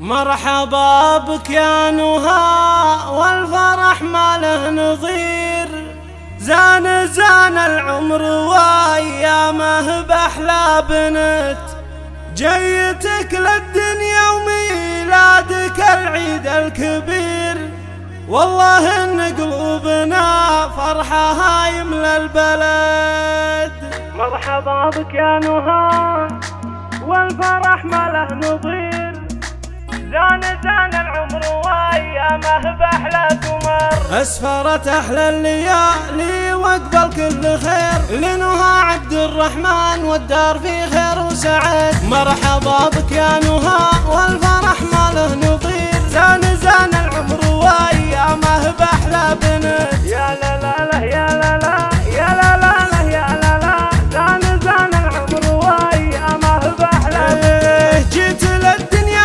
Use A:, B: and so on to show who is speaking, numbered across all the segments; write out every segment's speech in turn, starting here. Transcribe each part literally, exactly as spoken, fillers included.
A: مرحبا بك يا نهى والفرح ما له نظير، زان زان العمر وايامه باحلى بنت، جيتك للدنيا وميلادك العيد الكبير، والله ان قلوبنا فرحها يملى البلد. مرحبا بك يا نهى والفرح ما له نظير، زان زان العمر وايامه باحلى قمر، اسفرت احلى الليالي واقبل كل خير، لنهى عبد الرحمن والدار في خير وسعد. مرحبا بك يا نهى والفرح ما له نظير، زان زان العمر وايامه باحلى بنت، يا لا لا لا يا لا لا يا لا لا لا يا لا لا، زان زان العمر وايامه باحلى بنت، جيت للدنيا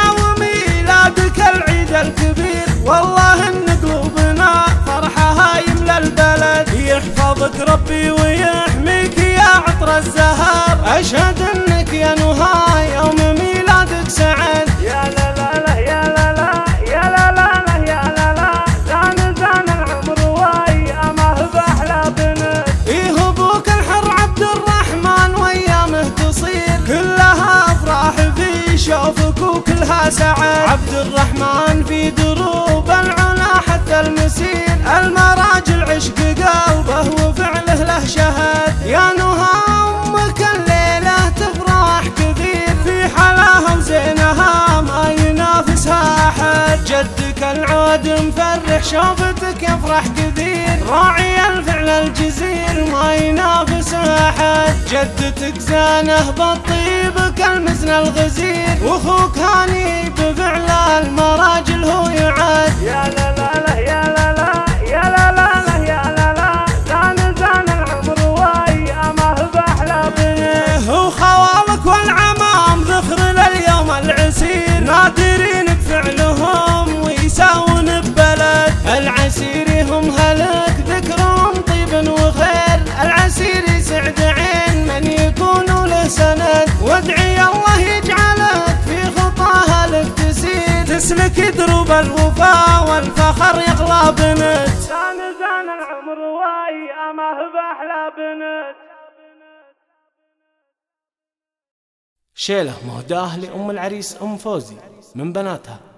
A: وميلادك العيد الكبير، والله ان قلوبنا فرحها يملى البلد، يحفظك ربي ويحميك يا عطر الزهر، اشهد انك يا نهى يوم ميلادك سعد، يا لا لا لا يا لا لا يا لا لا لا يا لا لا، زان زان العمر وايامه باحلى بنت، ايه ابوك الحر عبد الرحمن وايامه تصير، كلها افراح في شوفك وكلها سعد، عبد الرحمن في دروب العلا حتى المسير، المراجل عشق قلبه وفعله له شهد، يا نهى امك الليله تفرح كثير، في حلاها وزينها ما ينافسها احد، جدك العود مفرح شوفتك يفرح كثير، راعي الفعل الجزير ما ينافسه احد، جدتك زانه بالطيب كالمزن الغزير، واخوك هاني بفعل المراجل هو يعد، يا لا لا لا يا لا لا يا لا لا لا يا لا لا، زان زان العمر وايامه باحلى بنت، وخوالك والعمام ذخر لليوم العسير، نادرين بفعلهم ويساون ببلد، العسيري هم هلك ذكرهم طيب وخير، العسير يسعد عين من يكون له سند، وادعي الله يجعلك في خطاها لك تسير، تسلك دروب الوفا والفخر يغلى بنت، زان زان العمر وايامه باحلى بنت.
B: شيله مهداه لأم العريس أم فوزي من بناتها.